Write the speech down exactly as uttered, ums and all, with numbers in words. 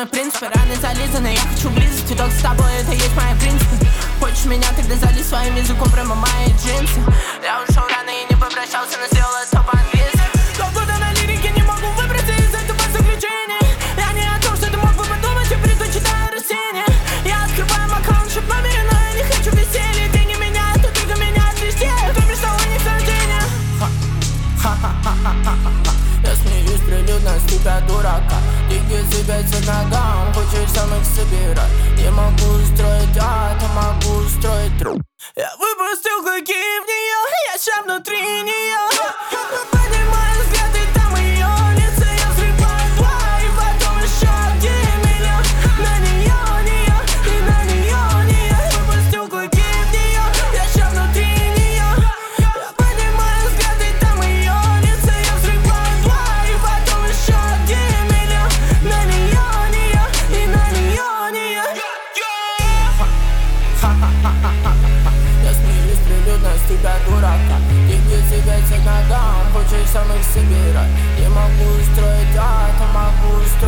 мной принципы, раны зализаны. Я хочу близости, только с тобой, это есть мои принципы. Хочешь меня, тогда залезь своим языком прямо мои джинсы. Я ушел рано и не попрощался, но сделал это по-английски. Полгода на лирике, не могу выбраться из этого заключения. Я не о том, что ты мог бы подумать, я предпочитаю растения. Я открываю аккаунт, чтоб номер, но я не хочу веселья. Деньги меняют, но только меняют везде. Ты мечтал о них рождения. Я смеюсь прилюдно с тебя, дурака. Деньги сыпятся к ногам, хочешь сам их собирать. Не могу устроить ад, а могу устроить труп. Я выпустил клыки в нее, я ща внутри нее. Поднимаю взгляд, и там ее лицо. Я взрываю два, и потом еще один миллион. На нее, нее, и на нее, нее. Выпустил клыки в нее, я ща внутри нее. Я поднимаю взгляд, и там ее лицо. Я взрываю два, и потом еще один миллион. На нее, нее, и на нее, нее. Я смеюсь прилюдно с тебя, дурака. Деньги сыпятся к ногам, хочешь сам их собирать. Не могу устроить ад, а могу устроить